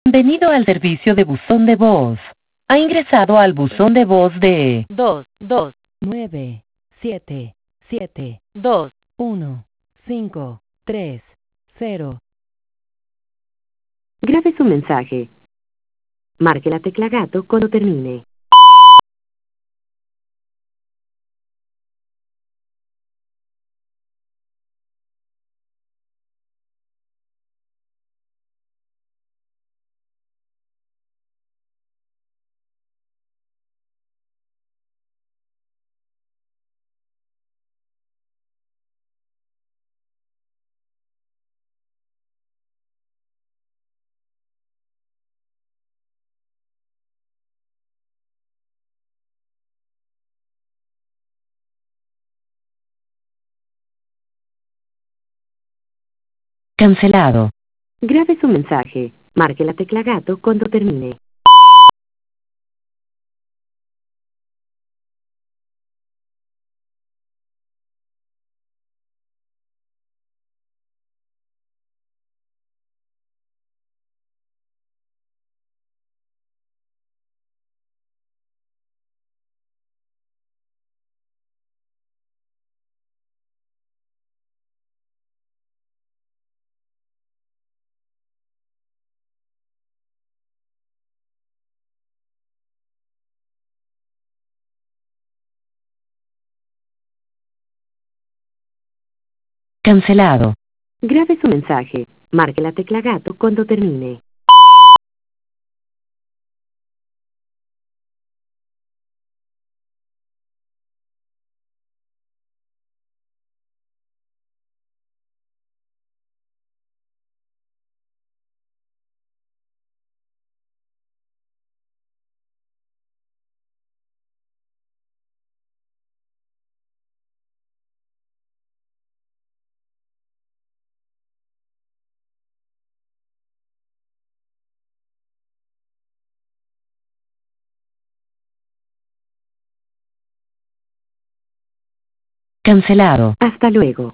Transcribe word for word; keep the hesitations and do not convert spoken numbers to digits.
Bienvenido al servicio de buzón de voz. Ha ingresado al buzón de voz de dos dos nueve siete siete dos. uno cinco tres cero. Grabe su mensaje. Marque la tecla gato cuando termine. Cancelado. Grabe su mensaje. Marque la tecla gato cuando termine. Cancelado. Grabe su mensaje. Marque la tecla gato cuando termine. Cancelado. Hasta luego.